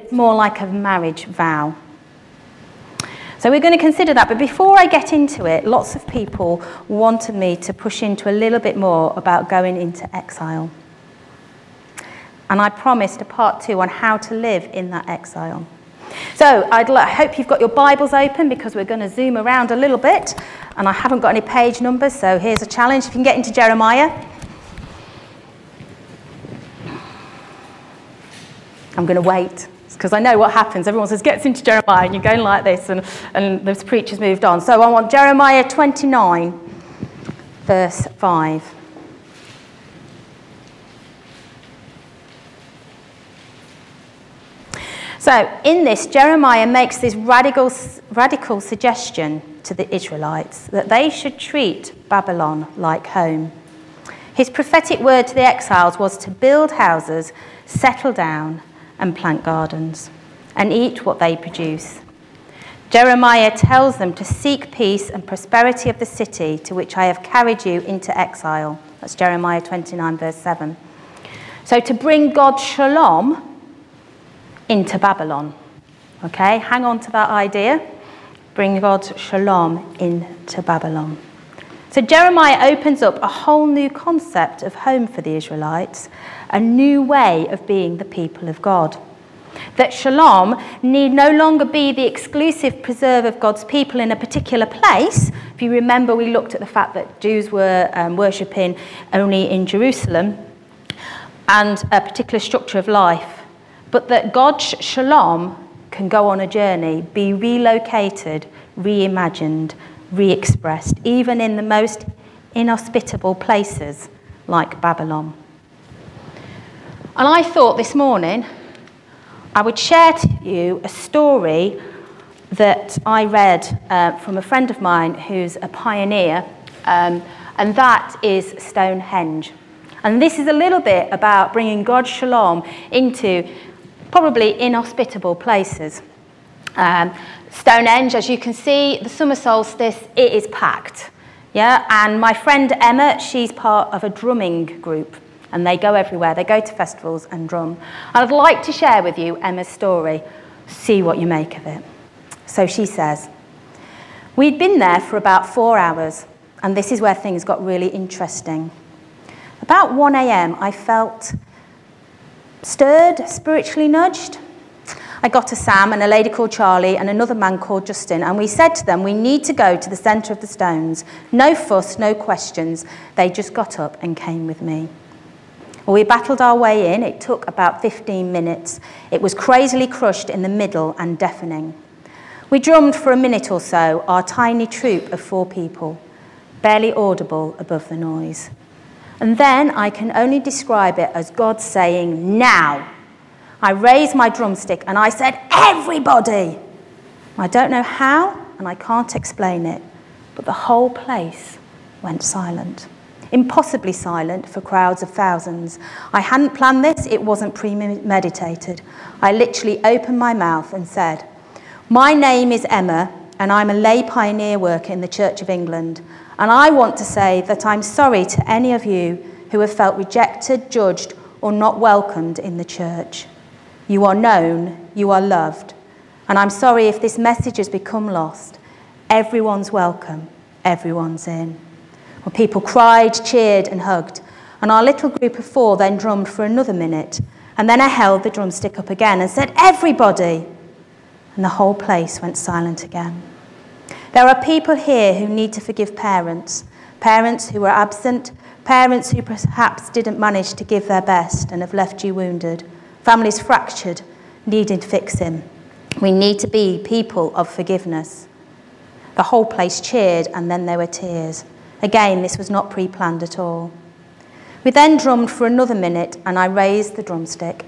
more like a marriage vow. So we're going to consider that, but before I get into it, lots of people wanted me to push into a little bit more about going into exile. And I promised a part 2 on how to live in that exile. So I hope you've got your Bibles open, because we're going to zoom around a little bit, and I haven't got any page numbers, so here's a challenge. If you can get into Jeremiah. I'm going to wait, because I know what happens. Everyone says, gets into Jeremiah, and you're going like this, and the preacher's moved on. So I want Jeremiah 29, verse 5. So in this, Jeremiah makes this radical suggestion to the Israelites that they should treat Babylon like home. His prophetic word to the exiles was to build houses, settle down, and plant gardens, and eat what they produce. Jeremiah tells them to seek peace and prosperity of the city to which I have carried you into exile. That's Jeremiah 29, verse 7. So to bring God's shalom into Babylon. Okay, hang on to that idea. Bring God's shalom into Babylon. So Jeremiah opens up a whole new concept of home for the Israelites, a new way of being the people of God. That shalom need no longer be the exclusive preserve of God's people in a particular place. If you remember, we looked at the fact that Jews were worshipping only in Jerusalem and a particular structure of life. But that God's shalom can go on a journey, be relocated, reimagined, re-expressed, even in the most inhospitable places like Babylon. And I thought this morning I would share to you a story that I read from a friend of mine who's a pioneer, and that is Stonehenge. And this is a little bit about bringing God's shalom into probably inhospitable places. Stonehenge, as you can see, the summer solstice, it is packed. Yeah, and my friend Emma, she's part of a drumming group, and they go everywhere. They go to festivals and drum. And I'd like to share with you Emma's story, see what you make of it. So she says, we'd been there for about 4 hours, and this is where things got really interesting. About 1 a.m, I felt stirred, spiritually nudged. I got to Sam and a lady called Charlie and another man called Justin, and we said to them, we need to go to the centre of the stones. No fuss, no questions. They just got up and came with me. Well, we battled our way in. It took about 15 minutes. It was crazily crushed in the middle and deafening. We drummed for a minute or so, our tiny troop of 4 people, barely audible above the noise. And then I can only describe it as God saying, now. I raised my drumstick and I said, everybody! I don't know how, and I can't explain it, but the whole place went silent. Impossibly silent for crowds of thousands. I hadn't planned this, it wasn't premeditated. I literally opened my mouth and said, my name is Emma, and I'm a lay pioneer worker in the Church of England. And I want to say that I'm sorry to any of you who have felt rejected, judged, or not welcomed in the church. You are known, you are loved. And I'm sorry if this message has become lost. Everyone's welcome, everyone's in. Well, people cried, cheered, and hugged. And our little group of 4 then drummed for another minute. And then I held the drumstick up again and said, everybody! And the whole place went silent again. There are people here who need to forgive parents who were absent, parents who perhaps didn't manage to give their best and have left you wounded, families fractured, needing fixing. We need to be people of forgiveness. The whole place cheered, and then there were tears. Again, this was not pre-planned at all. We then drummed for another minute, and I raised the drumstick.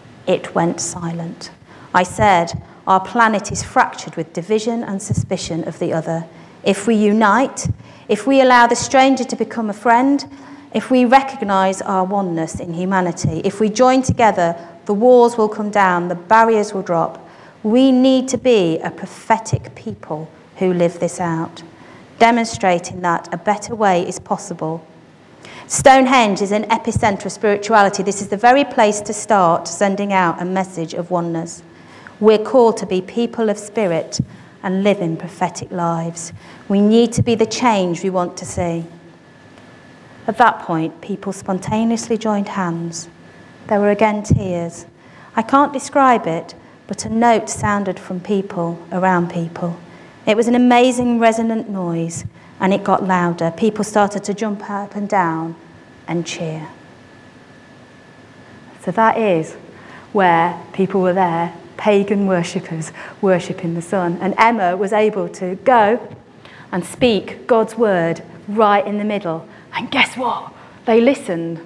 It went silent. I said, our planet is fractured with division and suspicion of the other. If we unite, if we allow the stranger to become a friend, if we recognise our oneness in humanity, if we join together, the walls will come down, the barriers will drop. We need to be a prophetic people who live this out, demonstrating that a better way is possible. Stonehenge is an epicentre of spirituality. This is the very place to start sending out a message of oneness. We're called to be people of spirit and living prophetic lives. We need to be the change we want to see. At that point, people spontaneously joined hands. There were again tears. I can't describe it, but a note sounded from people around people. It was an amazing resonant noise, and it got louder. People started to jump up and down and cheer. So that is where people were there, pagan worshippers worshipping the sun. And Emma was able to go and speak God's word right in the middle. And guess what? They listened.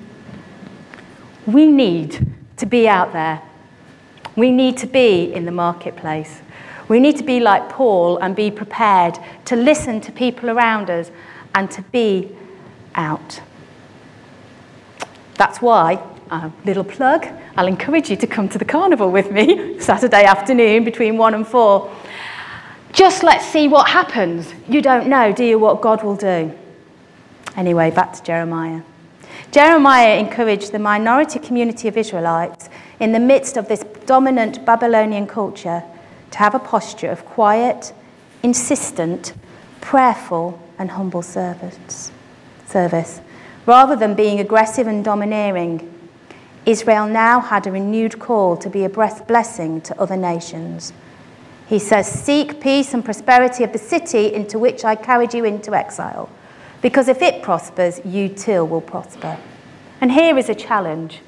We need to be out there. We need to be in the marketplace. We need to be like Paul and be prepared to listen to people around us and to be out. That's why, a little plug, I'll encourage you to come to the carnival with me Saturday afternoon between 1 and 4. Just let's see what happens. You don't know, do you, what God will do? Anyway, back to Jeremiah. Jeremiah encouraged the minority community of Israelites in the midst of this dominant Babylonian culture to have a posture of quiet, insistent, prayerful, and humble service. Rather than being aggressive and domineering, Israel now had a renewed call to be a blessing to other nations. He says, "Seek peace and prosperity of the city into which I carried you into exile, because if it prospers, you too will prosper." And here is a challenge.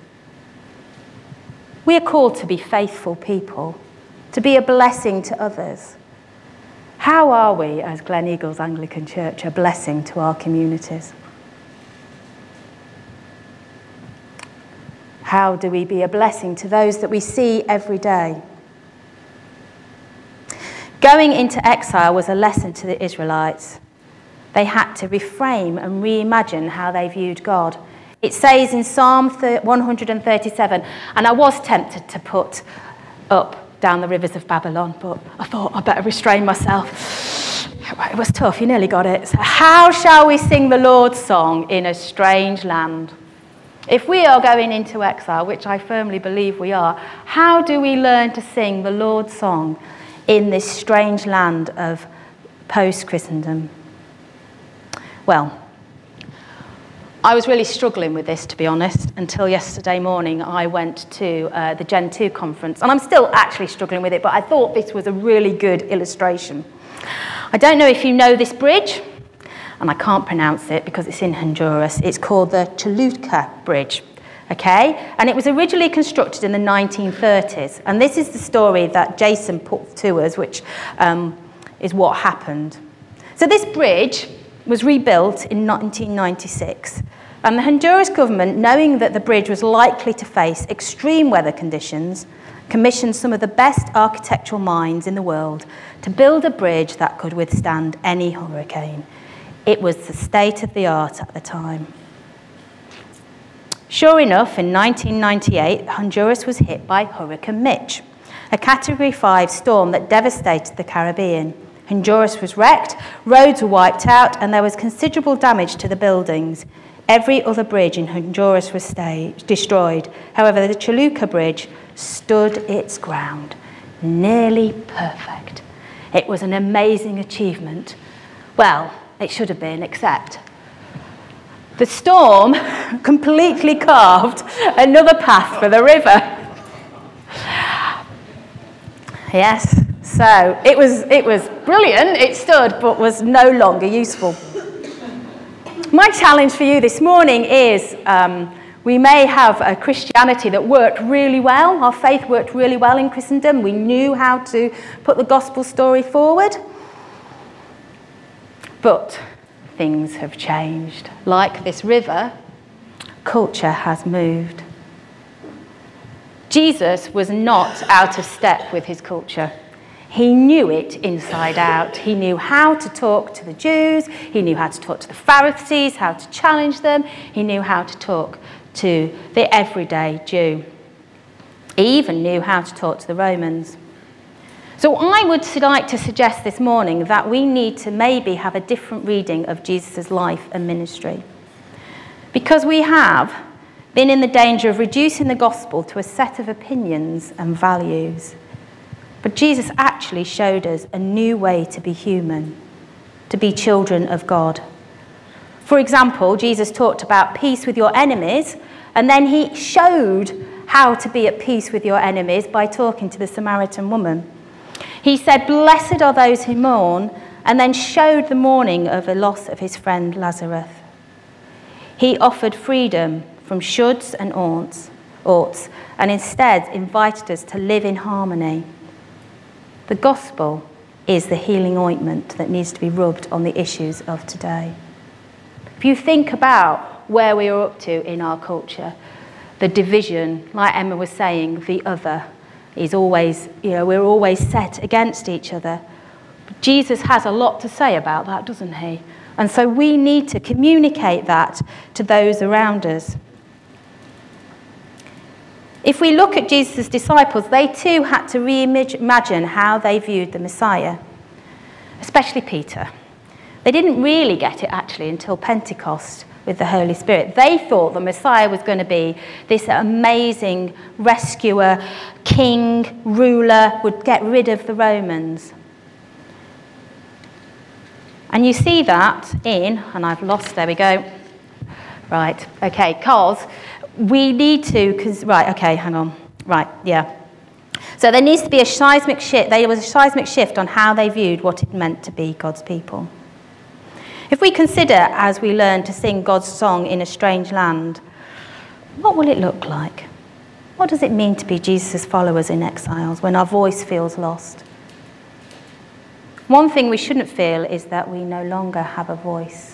We are called to be faithful people, to be a blessing to others. How are we, as Glen Eagles Anglican Church, a blessing to our communities? How do we be a blessing to those that we see every day? Going into exile was a lesson to the Israelites. They had to reframe and reimagine how they viewed God. It says in Psalm 137, and I was tempted to put up down the rivers of Babylon, but I thought I'd better restrain myself. It was tough, you nearly got it. So, how shall we sing the Lord's song in a strange land? If we are going into exile, which I firmly believe we are, how do we learn to sing the Lord's song in this strange land of post-Christendom? Well, I was really struggling with this, to be honest, until yesterday morning I went to the Gen 2 conference. And I'm still actually struggling with it, but I thought this was a really good illustration. I don't know if you know this bridge, and I can't pronounce it because it's in Honduras. It's called the Choluteca Bridge, okay? And it was originally constructed in the 1930s. And this is the story that Jason put to us, which is what happened. So this bridge was rebuilt in 1996, and the Honduras government, knowing that the bridge was likely to face extreme weather conditions, commissioned some of the best architectural minds in the world to build a bridge that could withstand any hurricane. It was the state of the art at the time. Sure enough, in 1998, Honduras was hit by Hurricane Mitch, a Category 5 storm that devastated the Caribbean. Honduras was wrecked, roads were wiped out, and there was considerable damage to the buildings. Every other bridge in Honduras was destroyed. However, the Choluteca Bridge stood its ground, nearly perfect. It was an amazing achievement. Well, it should have been, except the storm completely carved another path for the river. Yes. So it was brilliant, it stood, but was no longer useful. My challenge for you this morning is we may have a Christianity that worked really well. Our faith worked really well in Christendom. We knew how to put the gospel story forward. But things have changed. Like this river, culture has moved. Jesus was not out of step with his culture. He knew it inside out. He knew how to talk to the Jews. He knew how to talk to the Pharisees, how to challenge them. He knew how to talk to the everyday Jew. He even knew how to talk to the Romans. So I would like to suggest this morning that we need to maybe have a different reading of Jesus' life and ministry. Because we have been in the danger of reducing the gospel to a set of opinions and values. But Jesus actually showed us a new way to be human, to be children of God. For example, Jesus talked about peace with your enemies, and then he showed how to be at peace with your enemies by talking to the Samaritan woman. He said, "Blessed are those who mourn," and then showed the mourning of the loss of his friend Lazarus. He offered freedom from shoulds and oughts, and instead invited us to live in harmony. The gospel is the healing ointment that needs to be rubbed on the issues of today. If you think about where we are up to in our culture, the division, like Emma was saying, the other is always, we're always set against each other. But Jesus has a lot to say about that, doesn't he? And so we need to communicate that to those around us. If we look at Jesus' disciples, they too had to reimagine how they viewed the Messiah, especially Peter. They didn't really get it actually until Pentecost with the Holy Spirit. They thought the Messiah was going to be this amazing rescuer, king, ruler, would get rid of the Romans. And you see that there we go. Right, okay, because we need to, So there needs to be a seismic shift. There was a seismic shift on how they viewed what it meant to be God's people. If we consider, as we learn to sing God's song in a strange land, what will it look like? What does it mean to be Jesus' followers in exiles when our voice feels lost? One thing we shouldn't feel is that we no longer have a voice.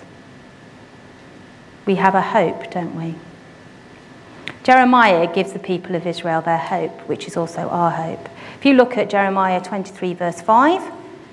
We have a hope, don't we? Jeremiah gives the people of Israel their hope, which is also our hope. If you look at Jeremiah 23, verse 5,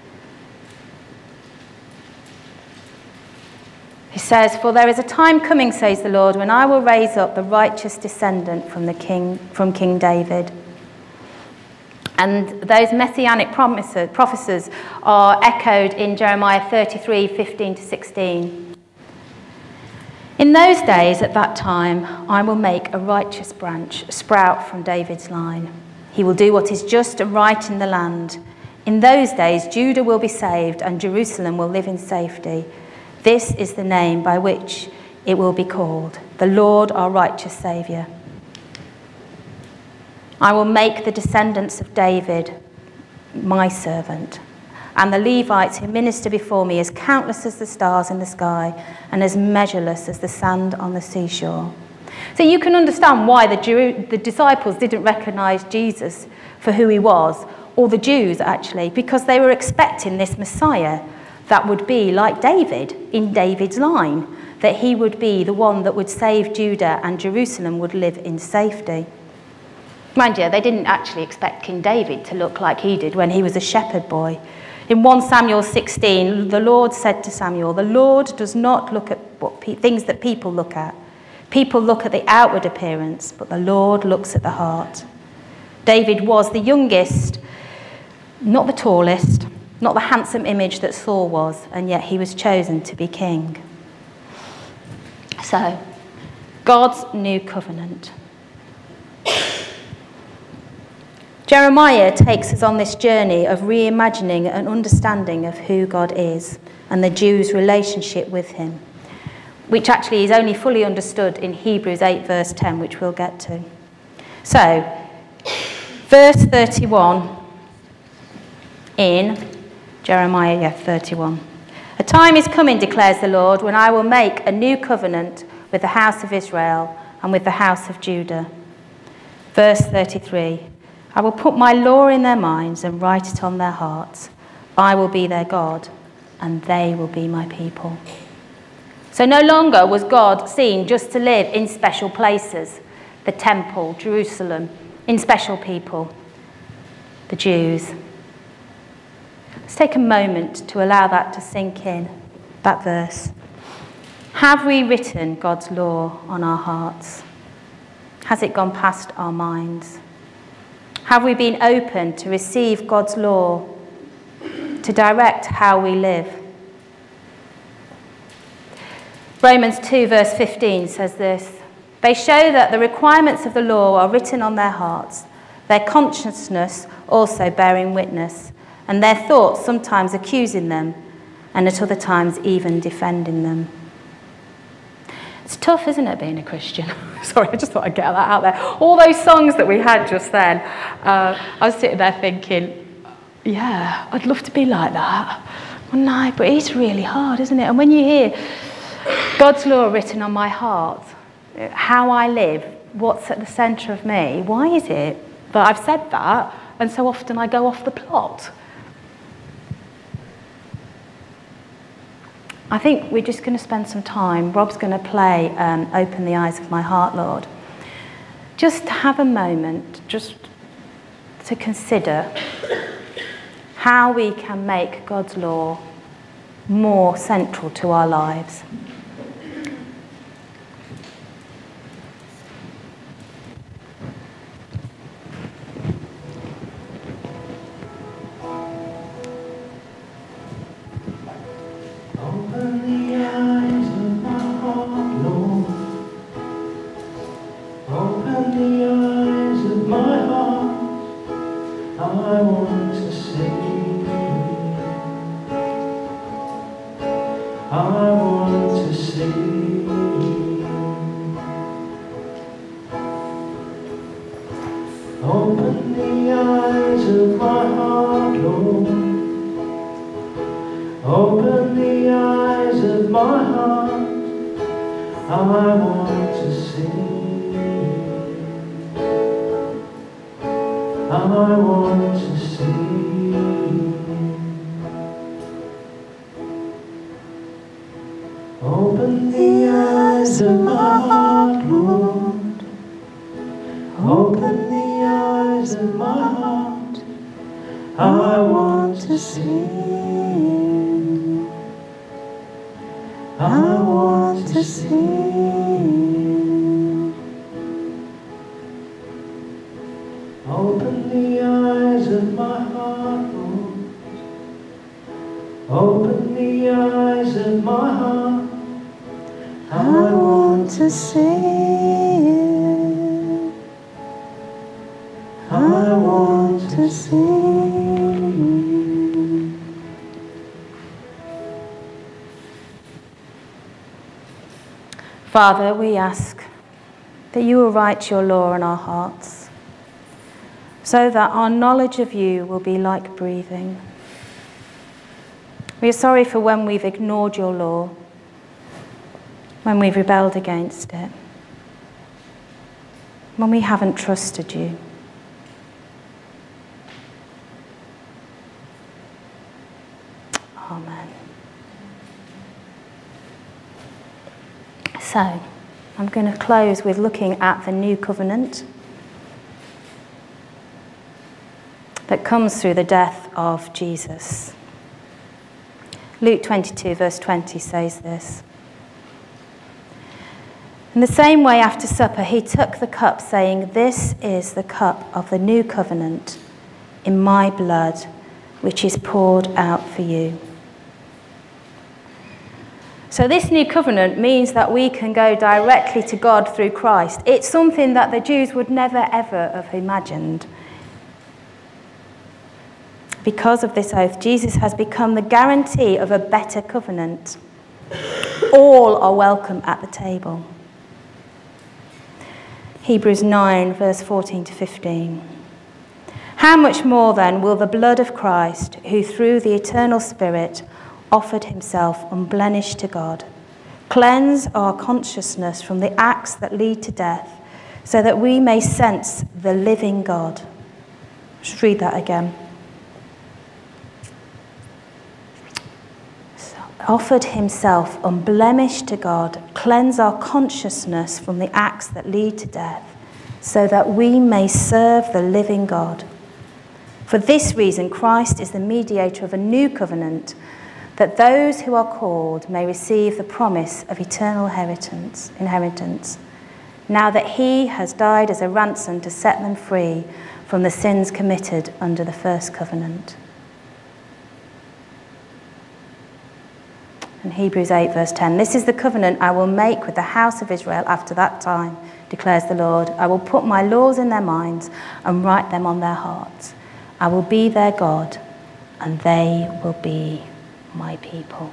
he says, "For there is a time coming, says the Lord, when I will raise up the righteous descendant from King David." And those messianic prophecies are echoed in Jeremiah 33, 15 to 16. "In those days, at that time, I will make a righteous branch sprout from David's line. He will do what is just and right in the land. In those days, Judah will be saved and Jerusalem will live in safety. This is the name by which it will be called, the Lord our righteous Saviour. I will make the descendants of David my servant, and the Levites who minister before me as countless as the stars in the sky and as measureless as the sand on the seashore." So you can understand why the disciples didn't recognise Jesus for who he was, or the Jews actually, because they were expecting this Messiah that would be like David, in David's line, that he would be the one that would save Judah and Jerusalem would live in safety. Mind you, they didn't actually expect King David to look like he did when he was a shepherd boy. In 1 Samuel 16, the Lord said to Samuel, "The Lord does not look at things that people look at. People look at the outward appearance, but the Lord looks at the heart." David was the youngest, not the tallest, not the handsome image that Saul was, and yet he was chosen to be king. So, God's new covenant. Jeremiah takes us on this journey of reimagining an understanding of who God is and the Jews' relationship with him, which actually is only fully understood in Hebrews 8 verse 10, which we'll get to. So, verse 31 in Jeremiah 31. "A time is coming, declares the Lord, when I will make a new covenant with the house of Israel and with the house of Judah." Verse 33. "I will put my law in their minds and write it on their hearts. I will be their God, and they will be my people." So no longer was God seen just to live in special places, the temple, Jerusalem, in special people, the Jews. Let's take a moment to allow that to sink in, that verse. Have we written God's law on our hearts? Has it gone past our minds? Have we been open to receive God's law to direct how we live? Romans 2 verse 15 says this: "They show that the requirements of the law are written on their hearts. their consciousness also bearing witness, and their thoughts sometimes accusing them, and at other times even defending them. It's tough, isn't it, being a Christian? Sorry, I just thought I'd get that out there. All those songs that we had just then, I was sitting there thinking, yeah, I'd love to be like that. Well, no, but it's really hard, isn't it? And when you hear God's law written on my heart, how I live, what's at the centre of me, why is it that I've said that and so often I go off the plot? I think we're just going to spend some time. Rob's going to play Open the Eyes of My Heart, Lord. Just have a moment, just to consider how we can make God's law more central to our lives. Father, we ask that you will write your law in our hearts so that our knowledge of you will be like breathing. We are sorry for when we've ignored your law, when we've rebelled against it, when we haven't trusted you. Amen. So, I'm going to close with looking at the new covenant that comes through the death of Jesus. Luke 22, verse 20 says this. In the same way, after supper, he took the cup, saying, "This is the cup of the new covenant in my blood, which is poured out for you." So this new covenant means that we can go directly to God through Christ. It's something that the Jews would never, ever have imagined. Because of this oath, Jesus has become the guarantee of a better covenant. All are welcome at the table. Hebrews 9, verse 14 to 15. How much more then will the blood of Christ, who through the eternal Spirit offered himself unblemished to God, cleanse our consciousness from the acts that lead to death, so that we may sense the living God. Just read that again. Offered himself unblemished to God, cleanse our consciousness from the acts that lead to death, so that we may serve the living God. For this reason, Christ is the mediator of a new covenant, that those who are called may receive the promise of eternal inheritance, now that he has died as a ransom to set them free from the sins committed under the first covenant. In Hebrews 8 verse 10, this is the covenant I will make with the house of Israel after that time, declares the Lord. I will put my laws in their minds and write them on their hearts. I will be their God and they will be my people.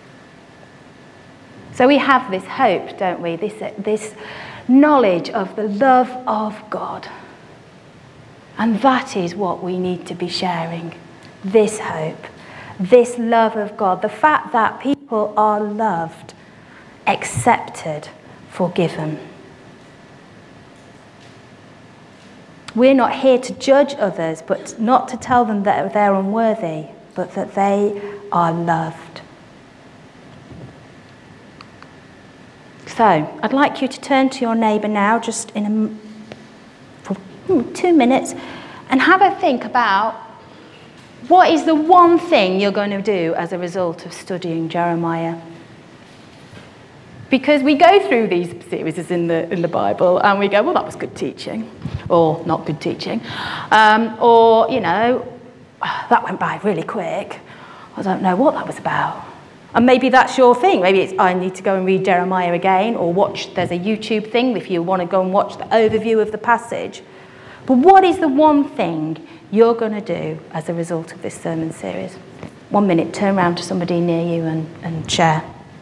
So we have this hope, don't we? This knowledge of the love of God. And that is what we need to be sharing. This hope, this love of God, the fact that people are loved, accepted, forgiven. We're not here to judge others, but not to tell them that they're unworthy, but that they are loved. So, I'd like you to turn to your neighbour now, just for 2 minutes, and have a think about what is the one thing you're going to do as a result of studying Jeremiah. Because we go through these series in the Bible and we go, well, that was good teaching, or not good teaching, or, that went by really quick. I don't know what that was about. And maybe that's your thing. Maybe it's, I need to go and read Jeremiah again, or there's a YouTube thing if you want to go and watch the overview of the passage. But what is the one thing you're going to do as a result of this sermon series? 1 minute, turn around to somebody near you and share.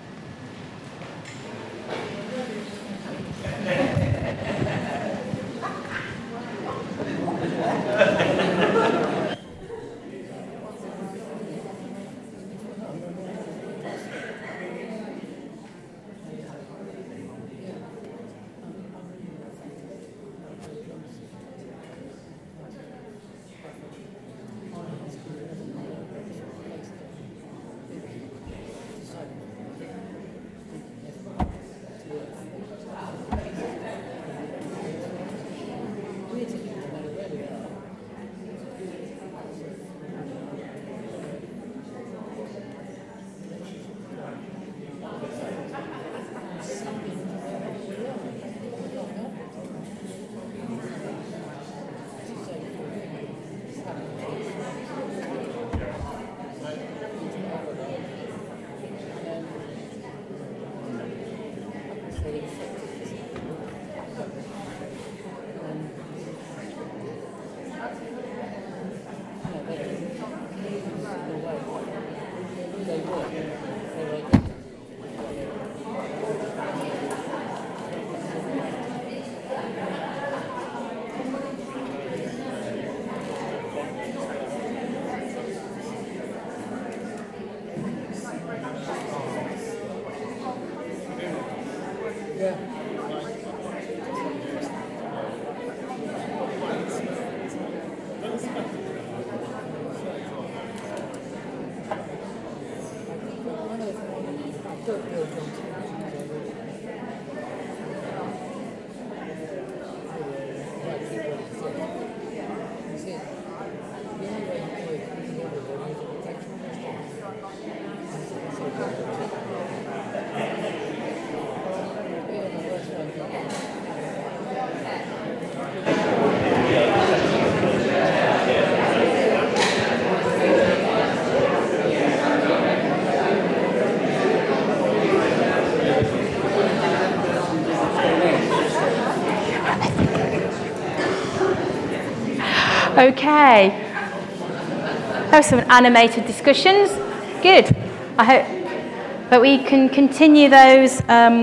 Okay. There were some animated discussions. Good. I hope that we can continue those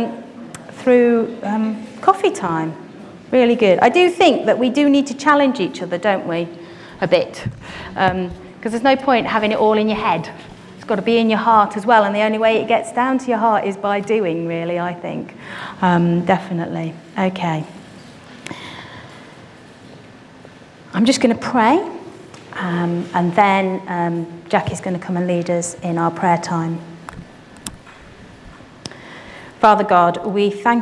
through coffee time. Really good. I do think that we do need to challenge each other, don't we? A bit. Because there's no point having it all in your head. It's got to be in your heart as well. And the only way it gets down to your heart is by doing, really, I think. Definitely. Okay. I'm just going to pray, and then Jackie's going to come and lead us in our prayer time. Father God, we thank